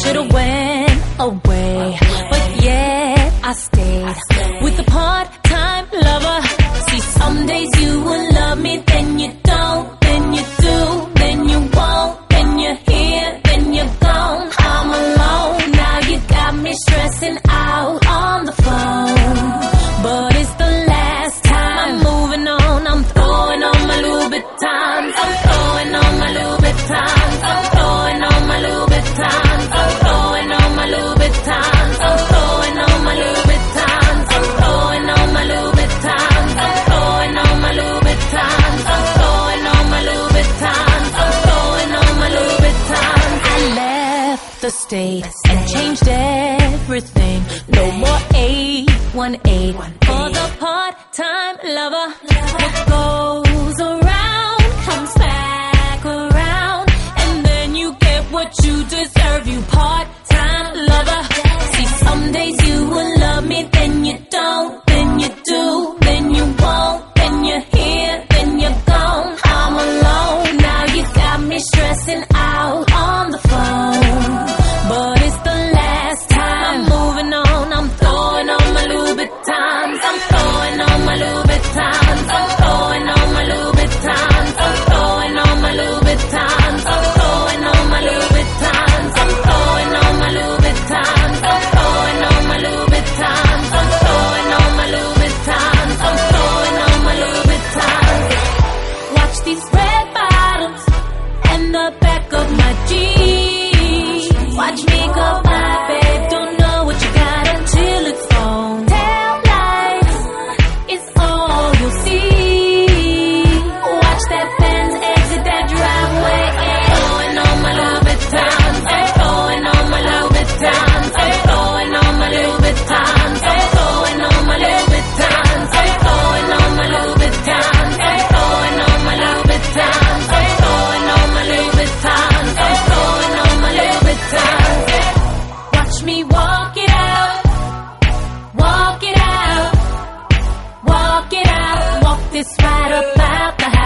should've went away, but yet I stayed with a part-time lover. See, some days you will love me, then you don't, then you do, then you won't, then you're here, then you're gone. I'm alone, now you got me stressing out on the phone. But it's the last time, I'm moving on, I'm throwing on my Louboutins, I'm throwing on my Louboutins, I'm throwing on my Louboutins, I'm throwing on my Louboutins, I'm throwing on my Louboutins, I'm throwing on my Louboutins, I'm throwing on my Louboutins, I'm throwing on my Louboutins, I'm throwing on my Louboutins. I left the state and changed everything. No more 818 for the part-time lover. What goes around comes back around, and then you get what you deserve, you part-time lover. See, some days you will love me, then you don't, then you do, then you won't, then you're here, then you're gone. I'm alone, now you got me stressing out on the phone. But it's the last time, I'm moving on, I'm throwing on my Louboutins, I'm throwing on my Louboutins, I'm throwing on my Louboutins, I'm throwing on my Louboutins, I'm throwing on my Louboutins, I'm throwing on my Louboutins, I'm throwing on my Louboutins, I'm throwing on my Louboutins, I'm throwing on my Louboutins. Watch these red bottoms and the back of my jeans. Watch me go by, babe, don't know what you got until it's gone. Tail lights is all you'll see. Watch that Benz exit that driveway. I'm throwing on my Louboutins, I'm throwing on my Louboutins, I'm throwing on my Louboutins, I'm throwing on my Louboutins, I'm throwing on my Louboutins, I'm throwing on my Louboutins, I'm throwing on my Louboutins, I'm throwing on my Louboutins. Watch me walk it out, walk it out, walk it out, walk this right up out the house.